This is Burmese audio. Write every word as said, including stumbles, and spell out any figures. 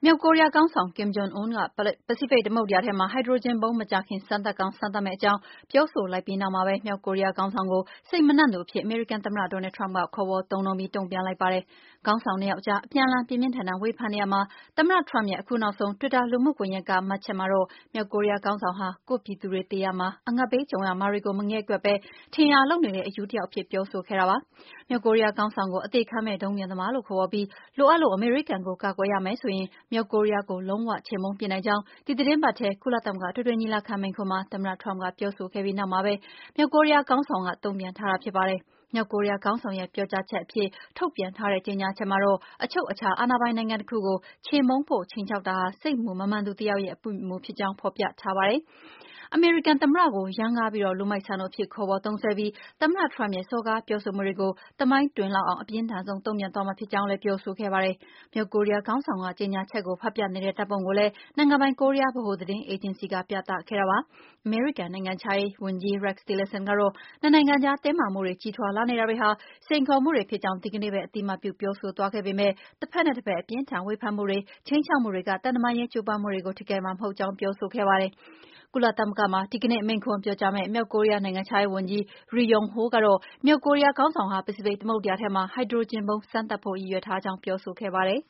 မြောက်ကိုရီးယားခေါင်းဆောင် Kim Jong Un က ပစိဖိတ်သမုဒ္ဒရာထဲမှာ ဟိုက်ဒရိုဂျင်ဗုံးမကြာခင်စမ်းသပ်ကောင်းစမ်းသပ်မယ့်အကြောင်းပြောဆိုလိုက်ပြီးနောက်မှာပဲ မြောက်ကိုရီးယားခေါင်းဆောင်ကို စိတ်မနှံ့သူအဖြစ် အမေရိကန်သမ္မတ Donald Trump ကခေါ်ဝေါ်သုံးနှုန်းပြီး တုန့်ပြန်လိုက်ပါတယ်။ ခေါင်းဆောင်နှစ်ယောက်အကြား အပြန်အလှန်ပြင်းပြင်းထန်ထန်ဝေဖန်နေရာမှာ သမ္မတ Trump ရဲ့အခုနောက်ဆုံး Twitter လူမှုကွန်ယက်က မှတ်ချက်မှာတော့ မြောက်ကိုရီးယားခေါင်းဆောင်ဟာ ကိုယ့်ပြည်သူတွေသေရမှာ၊ အငတ်ဘေးကြုံရမှာတွေကို မငဲ့ကွက်ပဲ ထင်ရာလုပ်နေတဲ့အရူတယောက်အဖြစ်ပြောဆိုခဲ့တာပါ။ မြောက်ကိုရီးယားခေါင်းဆောင်ကို အသေခံမယ့်ဒုံးပျံသမားလို့ခေါ်ဝေါ်ပြီး လိုအပ်လို့ အမေရိကန်ကိုကာကွယ်ရမယ်ဆိုရင် မြောက်ကိုရီးယားကို လုံးဝချေမှုန်းပစ်နိုင်ကြောင်း ဒီသီတင်းပတ်ထဲ ကုလသမဂ္ဂအထွေထွေညီလာခံမိန့်ခွန်းမှာ သမ္မတ Trump ကပြောဆိုခဲ့ပြီးနောက်မှာပဲ မြောက်ကိုရီးယားခေါင်းဆောင်က တုန့်ပြန်ထားတာဖြစ်ပါတယ်။ မြောက်ကိုရီးယားခေါင်းဆောင်ရဲ့ပြောကြားချက်အဖြစ် ထုတ်ပြန်ထားတဲ့ကြေညာချက်မှာတော့ အချုပ်အခြာအာဏာပိုင်နိုင်ငံတခုကို ချေမှုန်းဖို့ခြိမ်းခြောက်တာဟာ စိတ်မူမမှန်သူတယောက်ရဲ့အပြုအမူဖြစ်ကြောင်း ဖော်ပြထားပါတယ်။ အမေရိကန်သမ္မတကို ရမ်းကားပြီး လူမိုက်ဆန်တို့အဖြစ်ခေါ်ဝေါ်သုံးစွဲပြီး သမ္မတ Trump ရဲ့စော်ကားပြောဆိုမှုတွေကို သမိုင်းတွင်လောက်အောင် အပြင်းထန်ဆုံးတုန့်ပြန်သွားမှာဖြစ်ကြောင်းလည်း ပြောဆိုခဲ့ပါတယ်။ မြောက်ကိုရီးယားခေါင်းဆောင်က ကြေညာချက်ကိုဖတ်ပြနေတဲ့ဓာတ်ပုံကိုလည်း နိုင်ငံပိုင် ကိုရီးယားဗဟိုသတင်းအေဂျင်စီက ပြသခဲ့တာပါ။ အမေရိကန်နိုင်ငံခြားရေးဝန်ကြီး Rex Tillerson ကတော့ နှစ်နိုင်ငံကြားတင်းမာမှုတွေကြီးထွားလာနေတာတွေဟာ စိန်ခေါ်မှုတွေဖြစ်ကြောင်း ဒီကနေ့ပဲ အသိအမှတ်ပြုပြောဆိုသွားခဲ့ပေမယ့် တဘက်နဲ့တဘက် အပြင်းအထန်ဝေဖန်မှုတွေ၊ ခြိမ်းခြောက်မှုတွေက သံတမန်ရေးကြိုးပမ်းမှုတွေကို ထိခိုက်မှာမဟုတ်ကြောင်း ပြောဆိုခဲ့ပါတယ်။ ကုလသမဂ္ဂမှာ ဒီကနေ့မိန့်ခွန်းပြောကြားမယ့် မြောက်ကိုရီးယားနိုင်ငံခြားရေးဝန်ကြီး Ri Yong Ho ကတော့ မြောက်ကိုရီးယားခေါင်းဆောင်ဟာ ပစိဖိတ်သမုဒ္ဒရာထဲမှာ ဟိုက်ဒရိုဂျင်ဗုံးစမ်းသပ်ဖို့ ရည်ရွယ်ထားကြောင်း ပြောဆိုခဲ့ပါတယ်